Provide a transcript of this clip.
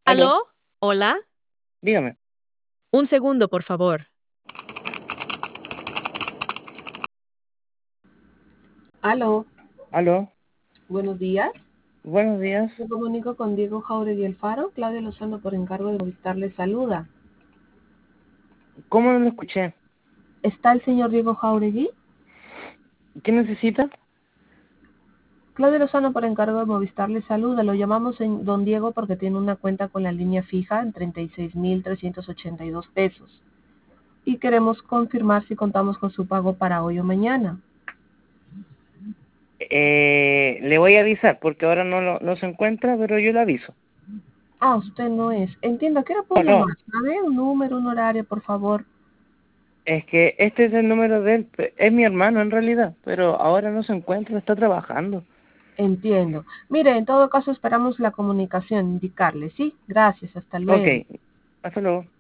Aló, ¿Aló? ¿Hola? dígame. Un segundo, por favor. Aló, Aló, buenos días. buenos días. Me comunico con Diego Jauregui Alfaro. Claudia Lozano, por encargo de Movistar, le saluda. ¿Cómo no lo escuché? ¿Está el señor Diego Jauregui? ¿Qué necesita? Claudia Lozano, por encargo de Movistar, le saluda. Lo llamamos en don Diego porque tiene una cuenta con la línea fija en 36.382 pesos. Y queremos confirmar si contamos con su pago para hoy o mañana. Le voy a avisar porque ahora no se encuentra, pero yo le aviso. Ah, usted no es. Entiendo, ¿a qué hora puedo No, llamar? no, ¿Sabe? Un número, un horario, por favor. es que este es el número de él. Es mi hermano en realidad, pero ahora no se encuentra, está trabajando. Entiendo. Mire, en todo caso esperamos la comunicación, indicarle, ¿sí? Gracias, hasta Ok, luego. hasta luego.